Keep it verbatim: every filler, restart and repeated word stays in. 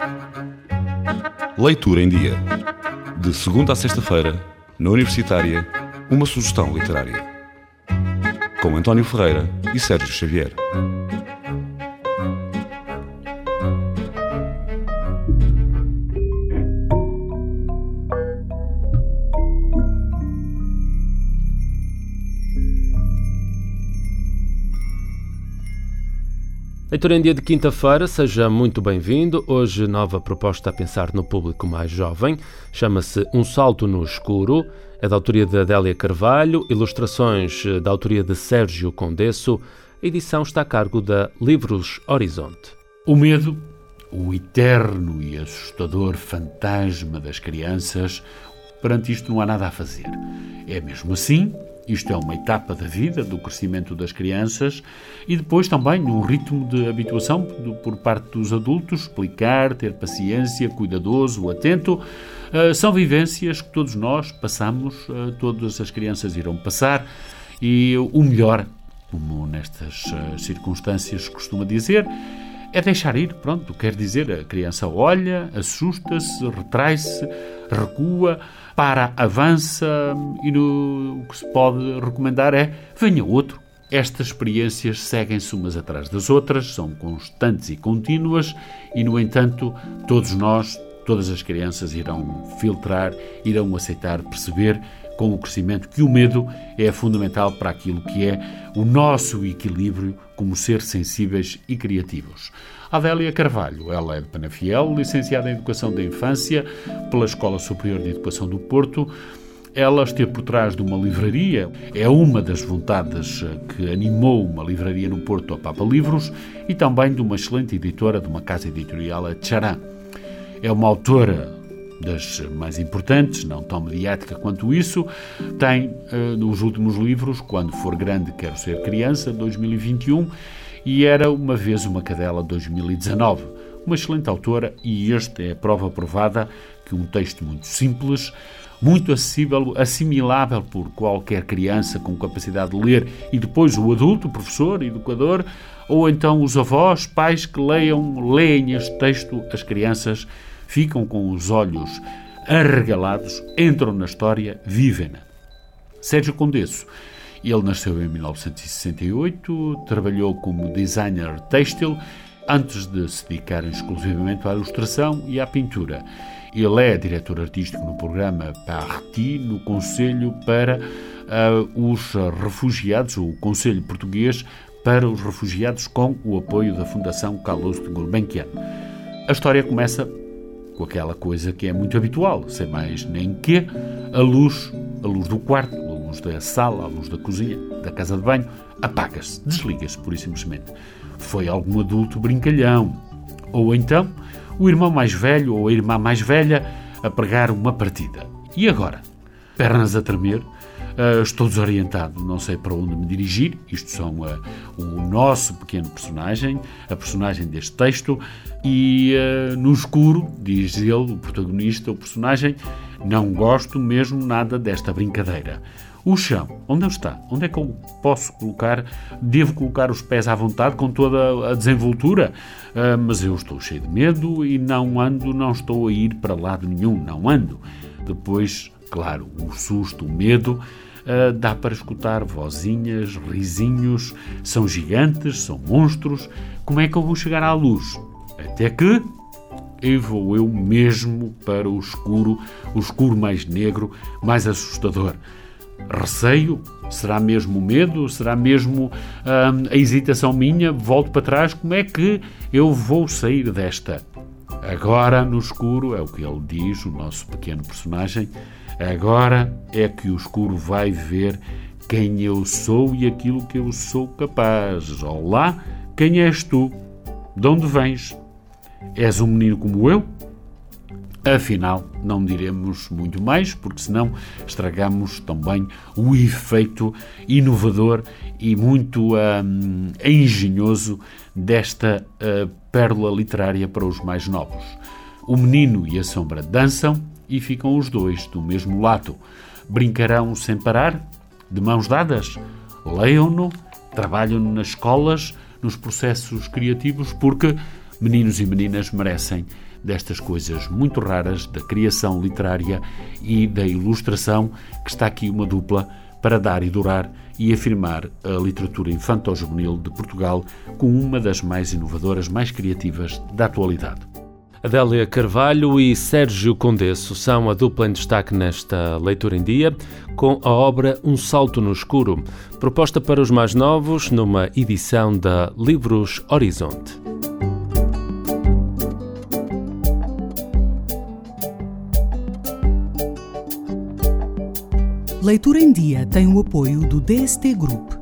Leitura em Dia. De segunda a sexta-feira, na Universitária, uma sugestão literária. Com António Ferreira e Sérgio Xavier. Leitura em Dia de quinta-feira, seja muito bem-vindo. Hoje, nova proposta a pensar no público mais jovem. Chama-se Um Salto no Escuro. É da autoria de Adélia Carvalho, ilustrações da autoria de Sérgio Condesso. A edição está a cargo da Livros Horizonte. O medo, o eterno e assustador fantasma das crianças, perante isto não há nada a fazer. É mesmo assim. Isto é uma etapa da vida, do crescimento das crianças e depois também um ritmo de habituação por parte dos adultos, explicar, ter paciência, cuidadoso, atento. Uh, são vivências que todos nós passamos, uh, todas as crianças irão passar e o melhor, como nestas uh, circunstâncias costuma dizer, é deixar ir, pronto, quer dizer, a criança olha, assusta-se, retrai-se, recua, para, avança e no, o que se pode recomendar é venha outro. Estas experiências seguem-se umas atrás das outras, são constantes e contínuas e, no entanto, todos nós, todas as crianças irão filtrar, irão aceitar, perceber com o crescimento que o medo é fundamental para aquilo que é o nosso equilíbrio como seres sensíveis e criativos. Adélia Carvalho, ela é de Penafiel, licenciada em Educação da Infância pela Escola Superior de Educação do Porto. Ela esteve por trás de uma livraria, é uma das vontades que animou uma livraria no Porto, a Papa Livros, e também de uma excelente editora, de uma casa editorial, a Tcharam. É uma autora das mais importantes, não tão mediática quanto isso. Tem, uh, nos últimos livros, Quando For Grande Quero Ser Criança, dois mil e vinte e um, e Era Uma Vez Uma Cadela, dois mil e dezanove. Uma excelente autora e este é a prova provada que um texto muito simples, muito acessível, assimilável por qualquer criança com capacidade de ler e depois o adulto, o professor, educador, ou então os avós, pais que leiam, leem este texto, as crianças ficam com os olhos arregalados, entram na história, vivem-na. Sérgio Condesso. Ele nasceu em mil novecentos e sessenta e oito, trabalhou como designer têxtil antes de se dedicar exclusivamente à ilustração e à pintura. Ele é diretor artístico no programa Parti, no Conselho para uh, os Refugiados, o Conselho Português para os Refugiados, com o apoio da Fundação Carlos de Gulbenkian. A história começa com aquela coisa que é muito habitual, sem mais nem que, a luz, a luz do quarto, a luz da sala, a luz da cozinha, da casa de banho, apaga-se, desliga-se, pura e simplesmente. Foi algum adulto brincalhão, ou então o irmão mais velho ou a irmã mais velha a pregar uma partida. E agora? Pernas a tremer, uh, estou desorientado, não sei para onde me dirigir. Isto são uh, o nosso pequeno personagem, a personagem deste texto, e uh, no escuro, diz ele, o protagonista, o personagem, não gosto mesmo nada desta brincadeira. O chão, onde ele está? Onde é que eu posso colocar? Devo colocar os pés à vontade, com toda a desenvoltura? Uh, mas eu estou cheio de medo e não ando, não estou a ir para lado nenhum, não ando. Depois, claro, o susto, o medo, uh, dá para escutar vozinhas, risinhos, são gigantes, são monstros. Como é que eu vou chegar à luz? Até que e vou eu mesmo para o escuro, o escuro mais negro, mais assustador. Receio? Será mesmo medo? Será mesmo hum, a hesitação minha? Volto para trás? Como é que eu vou sair desta? Agora, no escuro, é o que ele diz, o nosso pequeno personagem, agora é que o escuro vai ver quem eu sou e aquilo que eu sou capaz. Olá, quem és tu? De onde vens? És um menino como eu? Afinal, não diremos muito mais, porque senão estragamos também o efeito inovador e muito hum, engenhoso desta uh, pérola literária para os mais novos. O menino e a sombra dançam e ficam os dois do mesmo lado. Brincarão sem parar, de mãos dadas? Leiam-no, trabalham nas escolas, nos processos criativos, porque Meninos e meninas merecem destas coisas muito raras da criação literária e da ilustração, que está aqui uma dupla para dar e durar e afirmar a literatura infanto-juvenil de Portugal como uma das mais inovadoras, mais criativas da atualidade. Adélia Carvalho e Sérgio Condesso são a dupla em destaque nesta Leitura em Dia, com a obra Um Salto no Escuro, proposta para os mais novos numa edição da Livros Horizonte. Leitura em Dia tem o apoio do D S T Group.